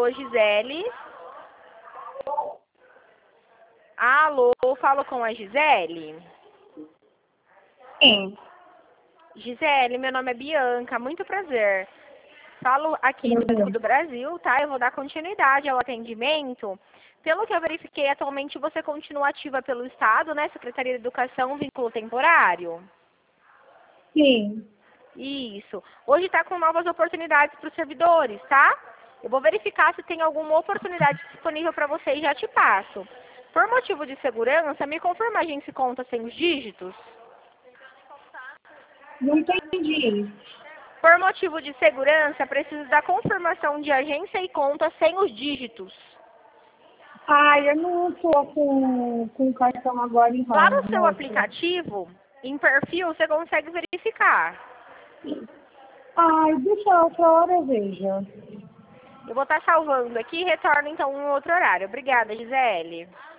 Alô, Gisele? Alô, falo com a Gisele? Sim. Gisele, meu nome é Bianca, muito prazer. Falo aqui do Banco do Brasil, tá? Eu vou dar continuidade ao atendimento. Pelo que eu verifiquei, atualmente você continua ativa pelo Estado, né? Secretaria de Educação, vínculo temporário. Sim. Isso. Hoje está com novas oportunidades para os servidores, tá? Eu vou verificar se tem alguma oportunidade disponível para você e já te passo. Por motivo de segurança, me confirma a agência e conta sem os dígitos? Não entendi. Por motivo de segurança, preciso da confirmação de agência e conta sem os dígitos. Ai, eu não estou com cartão agora em Lá mãos, no seu moça. aplicativo, em perfil, você consegue verificar. Ai, deixa outra hora eu vejo. Eu vou estar salvando aqui e retorno então em um outro horário. Obrigada, Gisele.